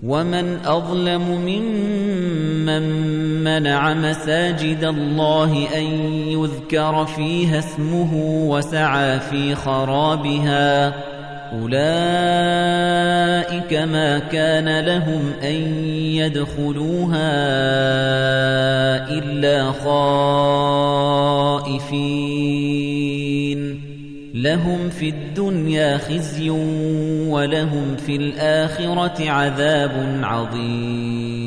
وَمَنْ أَظْلَمُ مِمَّن مَّنَعَ مَسَاجِدَ اللَّهِ أَن يُذْكَرَ فِيهَا اسْمُهُ وَسَعَىٰ فِي خَرَابِهَا ۚ أُولَٰئِكَ مَا كَانَ لَهُمْ أَن يَدْخُلُوهَا إِلَّا خَائِفِينَ لَهُمْ فِي الدُّنْيَا خِزْيٌ وَلَهُمْ فِي الْآخِرَةِ عَذَابٌ عَظِيمٌ